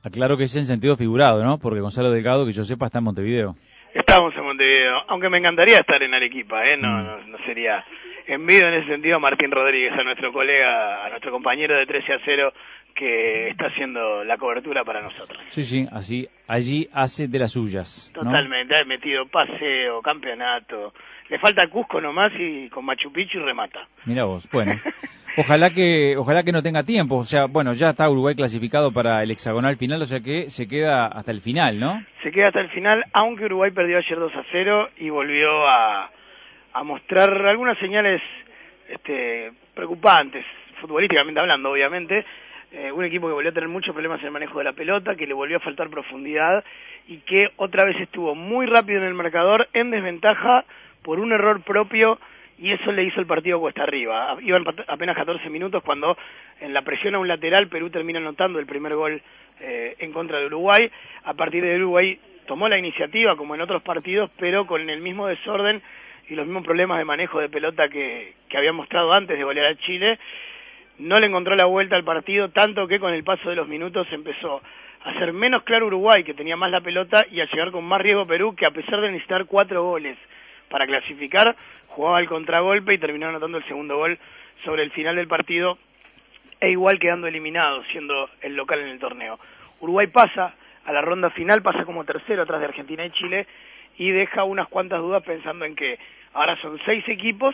Aclaro que es en sentido figurado, ¿no? Porque Gonzalo Delgado, que yo sepa, está en Montevideo. Estamos en Montevideo, aunque me encantaría estar en Arequipa, no sería envidio en ese sentido a Martín Rodríguez, a nuestro colega, a nuestro compañero de 13-0, que está haciendo la cobertura para nosotros. Sí, allí hace de las suyas, ¿no? Totalmente, ha metido paseo, campeonato, le falta Cusco nomás y con Machu Picchu remata. Mira vos, bueno. Ojalá que no tenga tiempo, o sea, bueno, ya está Uruguay clasificado para el hexagonal final, o sea que se queda hasta el final, ¿no? Se queda hasta el final, aunque Uruguay perdió ayer 2-0 y volvió a mostrar algunas señales preocupantes, futbolísticamente hablando, obviamente. Un equipo que volvió a tener muchos problemas en el manejo de la pelota, que le volvió a faltar profundidad y que otra vez estuvo muy rápido en el marcador, en desventaja por un error propio, y eso le hizo el partido cuesta arriba. Iban apenas 14 minutos cuando en la presión a un lateral Perú termina anotando el primer gol en contra de Uruguay. A partir de Uruguay tomó la iniciativa como en otros partidos, pero con el mismo desorden y los mismos problemas de manejo de pelota que había mostrado antes de golear a Chile. No le encontró la vuelta al partido, tanto que con el paso de los minutos empezó a ser menos claro Uruguay, que tenía más la pelota, y a llegar con más riesgo Perú, que a pesar de necesitar 4 goles para clasificar, jugaba al contragolpe y terminó anotando el segundo gol sobre el final del partido, e igual quedando eliminado, siendo el local en el torneo. Uruguay pasa a la ronda final, pasa como tercero atrás de Argentina y Chile, y deja unas cuantas dudas pensando en que ahora son 6 equipos,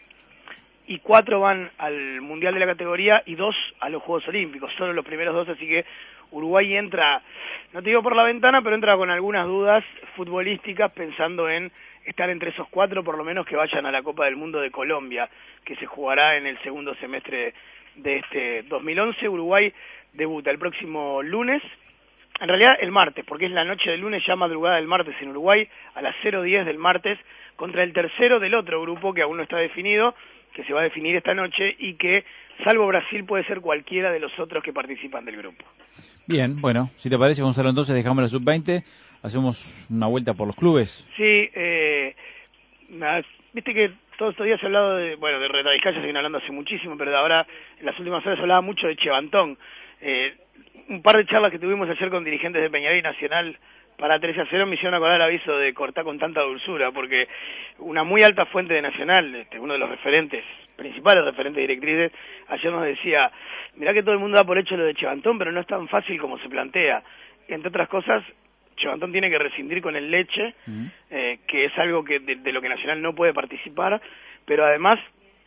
y 4 van al Mundial de la categoría y 2 a los Juegos Olímpicos, solo los primeros 2, así que Uruguay entra, no te digo por la ventana, pero entra con algunas dudas futbolísticas pensando en estar entre esos 4, por lo menos que vayan a la Copa del Mundo de Colombia, que se jugará en el segundo semestre de este 2011. Uruguay debuta el próximo lunes, en realidad el martes, porque es la noche del lunes, ya madrugada del martes en Uruguay, a las 0:10 del martes, contra el tercero del otro grupo que aún no está definido, que se va a definir esta noche y que, salvo Brasil, puede ser cualquiera de los otros que participan del grupo. Bien, bueno, si te parece, Gonzalo, entonces dejamos la sub-20, hacemos una vuelta por los clubes. Sí, viste que todos estos días he hablado de Reta Vizcaya, se viene hablando hace muchísimo, pero de ahora, en las últimas horas, hablaba mucho de Chevantón. Un par de charlas que tuvimos ayer con dirigentes de Peñarol y Nacional para 13-0 me hicieron acordar el aviso de cortar con tanta dulzura, porque una muy alta fuente de Nacional, uno de los principales referentes directrices, ayer nos decía, mirá que todo el mundo da por hecho lo de Chevantón, pero no es tan fácil como se plantea. Entre otras cosas, Chevantón tiene que rescindir con el Leche, que es algo que de lo que Nacional no puede participar, pero además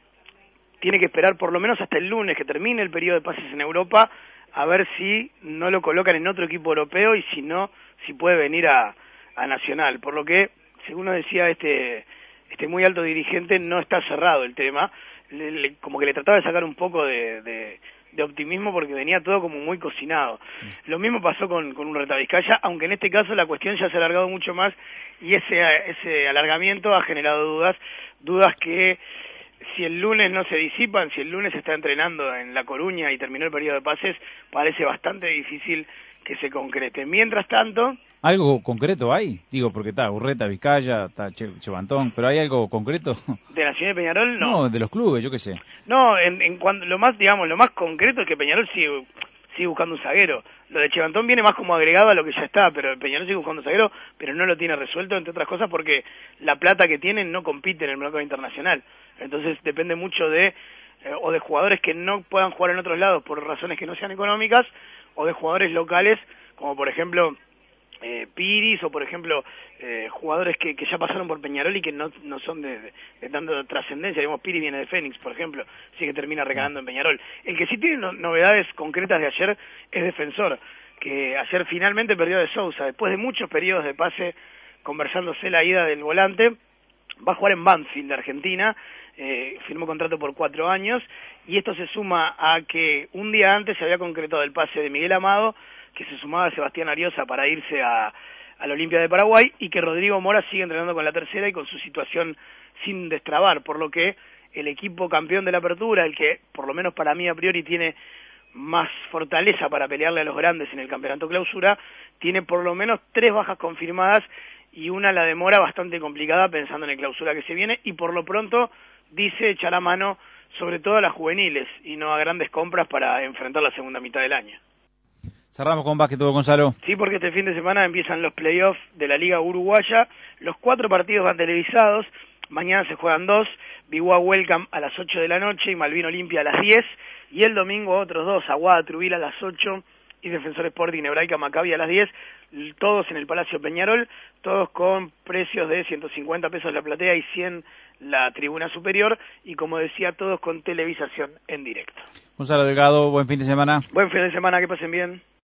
tiene que esperar por lo menos hasta el lunes que termine el periodo de pases en Europa, a ver si no lo colocan en otro equipo europeo y si no, si puede venir a Nacional. Por lo que, según nos decía este muy alto dirigente, no está cerrado el tema, como que le trataba de sacar un poco de optimismo porque venía todo como muy cocinado. Lo mismo pasó con un Reta Vizcaya, aunque en este caso la cuestión ya se ha alargado mucho más y ese alargamiento ha generado dudas que si el lunes no se disipan, si el lunes se está entrenando en La Coruña y terminó el periodo de pases, parece bastante difícil que se concrete. Mientras tanto... ¿Algo concreto hay? Digo, porque está Urreta, Vizcaya, está Chevantón, pero ¿hay algo concreto? ¿De Nacional y Peñarol? No. No, de los clubes, yo qué sé. No, en cuanto, lo más concreto es que Peñarol sigue buscando un zaguero. Lo de Chevantón viene más como agregado a lo que ya está, pero Peñarol sigue buscando un zaguero, pero no lo tiene resuelto, entre otras cosas porque la plata que tienen no compite en el mercado internacional. Entonces depende mucho de jugadores que no puedan jugar en otros lados por razones que no sean económicas, o de jugadores locales, como por ejemplo Piris, o por ejemplo jugadores que ya pasaron por Peñarol y que no son de tanta trascendencia. Digamos, Piris viene de Fénix, por ejemplo, sí que termina recalando en Peñarol. El que sí tiene novedades concretas de ayer es Defensor, que ayer finalmente perdió de Sousa, después de muchos periodos de pase conversándose la ida del volante. Va a jugar en Banfield, de Argentina, firmó contrato por 4 años, y esto se suma a que un día antes se había concretado el pase de Miguel Amado, que se sumaba a Sebastián Ariosa para irse a la Olimpia de Paraguay, y que Rodrigo Mora sigue entrenando con la tercera y con su situación sin destrabar, por lo que el equipo campeón de la apertura, el que por lo menos para mí a priori tiene más fortaleza para pelearle a los grandes en el campeonato clausura, tiene por lo menos 3 bajas confirmadas y una la demora bastante complicada pensando en el clausura que se viene, y por lo pronto dice echar la mano sobre todo a las juveniles y no a grandes compras para enfrentar la segunda mitad del año. Cerramos con básquetbol, Gonzalo. Sí, porque este fin de semana empiezan los playoffs de la Liga Uruguaya. Los 4 partidos van televisados. Mañana se juegan 2. Biguá Welcome a las 8 de la noche y Malvin Olimpia a las 10. Y el domingo otros 2. Aguada Truville a las 8 y Defensor Sporting Hebraica Maccabi a las 10. Todos en el Palacio Peñarol. Todos con precios de 150 pesos la platea y 100 la tribuna superior. Y como decía, todos con televisación en directo. Gonzalo Delgado, buen fin de semana. Buen fin de semana, que pasen bien.